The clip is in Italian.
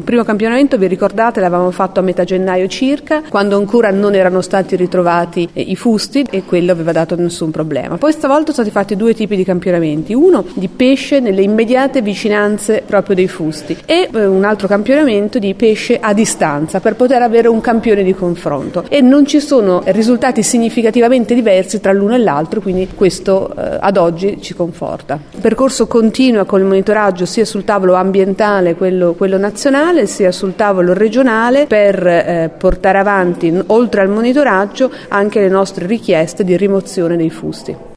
primo campionamento, vi ricordate, l'avevamo fatto a metà gennaio circa, quando ancora non erano stati ritrovati i fusti, e quello aveva dato nessun problema. Poi stavolta sono stati fatti due tipi di campionamenti, uno di pesce nelle immediate vicinanze proprio dei fusti e un altro campionamento di pesce a distanza, per poter avere un campione di confronto, e non ci sono risultati significativamente diversi tra l'uno e l'altro, quindi questo ad oggi ci conforta. Il percorso continua con il monitoraggio sia sul tavolo ambientale, quello nazionale, sia sul tavolo regionale, per portare avanti, oltre al monitoraggio, anche le nostre richieste di rimozione dei fusti.